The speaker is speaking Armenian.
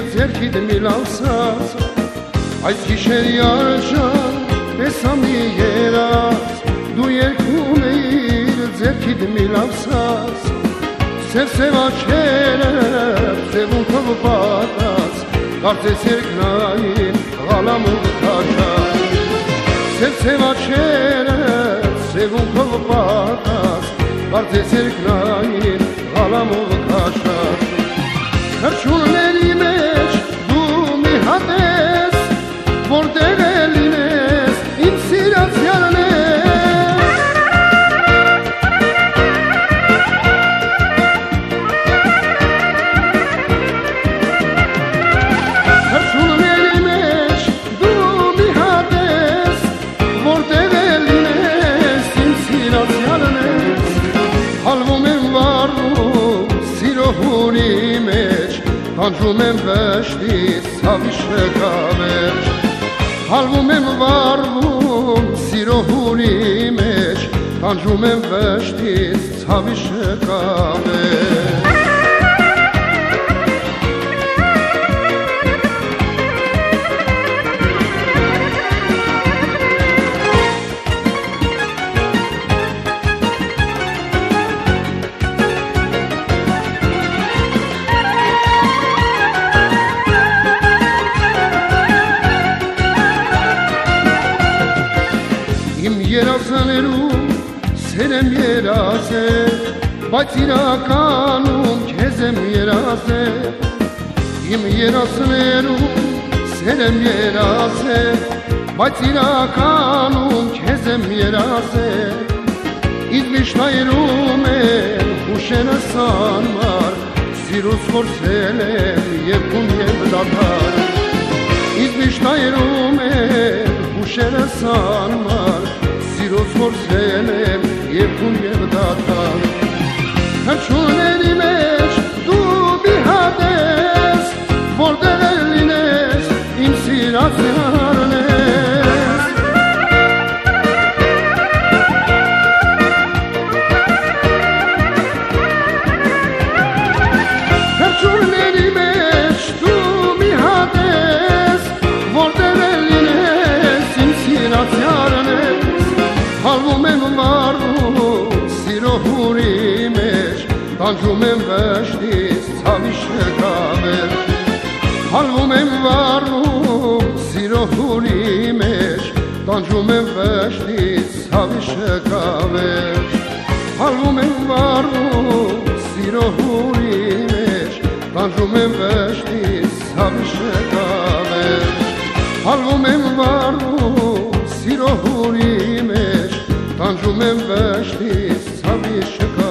ձերքիդ մի լավսած, այս գիշերի արժան տեսա մի երաց, դու երգում էիր ձերքիդ մի լավսած, սև աչքերը սևունքով պատած, կարծես երկնային ղալամով քաշած, սև աչքերը սևունքով պատած, կարծես երկնային ղալամով քաշած, քրջուլների մեջ դու մի հատ ես, որտեղ է լինես իմ սիրածյալն ես, քրջուլների մեջ դու մի հատ ես, որտեղ է լինես իմ սիրածյալն ես, հալվում եմ վառում սիրո հունի մեջ, տանջում եմ վշտից ցավի շքավեր, հալվում եմ վառվում սիրո հունի մեջ, տանջում եմ վշտից ցավի շքավեր։ Իմ երազներում սեր եմ երազել, բայց իրականում քեզ եմ երազել, իմ երազներում սեր եմ երազել, բայց իրականում քեզ եմ երազել, ինձ միշտ այրում են հուշերս անմար, սիրուց փորձել եմ երբուն և դադար, ինձ միշտ այրում են հուշերս անմար, սիրուց փորձել եմ երբուն և դադար, քրջուլների մեջ դու մի հատ ես, որտեղ է լինես իմ սիրածյալն ես, քրջուլների մեջ դու մի հատ ես, որտեղ է լինես իմ սիրածյալն ես, հալվում եմ վառում սիրո հունի մեջ, տանջում եմ վշտից ցավի շքավեր, հալվում եմ վառում սիրո հունի մեջ, տանջում եմ վշտից ցավի շքավեր, հալվում եմ վառում սիրո հունի մեջ, տանջում եմ վշտից ցավի շքավեր, հալվում եմ վառում սիրո հունի մեջ, տանջում եմ վշտից ցավի շքավեր։